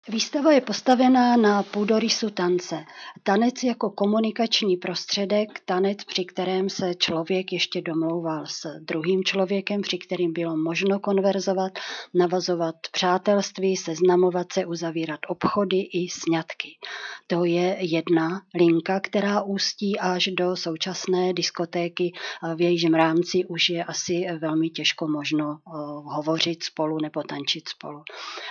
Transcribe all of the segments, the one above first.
Výstava je postavená na půdorysu tance. Tanec jako komunikační prostředek, tanec, při kterém se člověk ještě domlouval s druhým člověkem, při kterým bylo možno konverzovat, navazovat přátelství, seznamovat se, uzavírat obchody i sňatky. To je jedna linka, která ústí až do současné diskotéky, v jejíž rámci už je asi velmi těžko možno hovořit spolu nebo tančit spolu.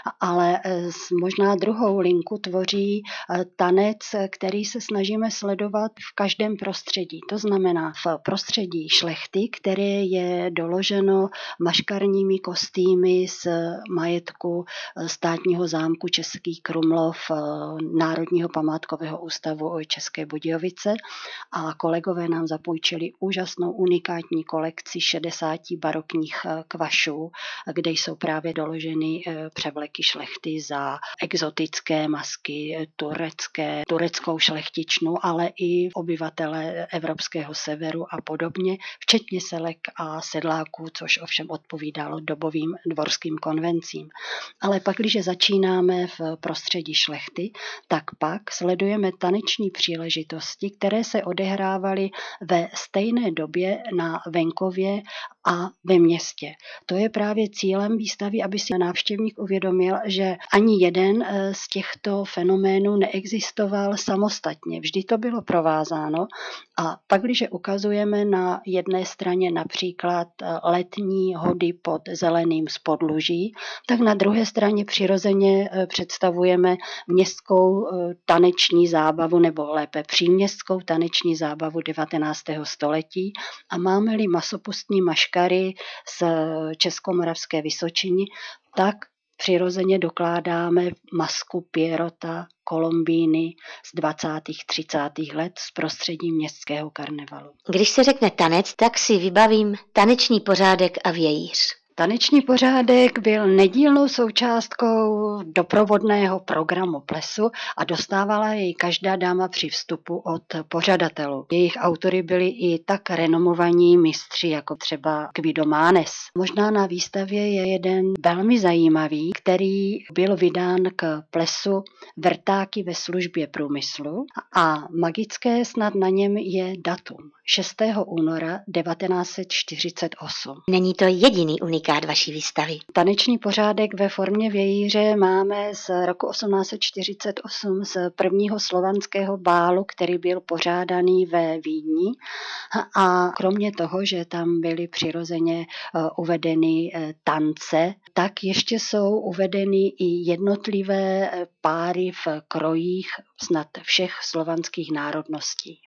Ale možná druhou linku tvoří tanec, který se snažíme sledovat v každém prostředí. To znamená v prostředí šlechty, které je doloženo maškarními kostýmy z majetku státního zámku Český Krumlov, Národního památkového ústavu České Budějovice, a kolegové nám zapůjčili úžasnou unikátní kolekci 60 barokních kvašů, kde jsou právě doloženy převleky šlechty za exotické masky, tureckou šlechtičnu, ale i obyvatele evropského severu a podobně, včetně selek a sedláků, což ovšem odpovídalo dobovým dvorským konvencím. Ale pak, když začínáme v prostředí šlechty, tak pak sledujeme taneční příležitosti, které se odehrávaly ve stejné době na venkově a ve městě. To je právě cílem výstavy, aby si návštěvník uvědomil, že ani jeden z těchto fenoménů neexistoval samostatně. Vždy to bylo provázáno a pak, když ukazujeme na jedné straně například letní hody pod zeleným spodluží, tak na druhé straně přirozeně představujeme městskou taneční zábavu, nebo lépe příměstskou taneční zábavu 19. století, a máme-li masopustní maškary z Českomoravské Vysočiny, tak přirozeně dokládáme masku Pierrota, Kolombíny z 20. 30. let z prostředí městského karnevalu. Když se řekne tanec, tak si vybavím taneční pořádek a vějíř. Taneční pořádek byl nedílnou součástkou doprovodného programu plesu a dostávala jej každá dáma při vstupu od pořadatelů. Jejich autory byli i tak renomovaní mistři, jako třeba Guido Manes. Možná na výstavě je jeden velmi zajímavý, který byl vydán k plesu Vrtáky ve službě průmyslu, a magické snad na něm je datum 6. února 1948. Není to jediný unikát vaší výstavy. Taneční pořádek ve formě vějíře máme z roku 1848 z prvního slovanského bálu, který byl pořádaný ve Vídni, a kromě toho, že tam byly přirozeně uvedeny tance, tak ještě jsou uvedeny i jednotlivé páry v krojích snad všech slovanských národností.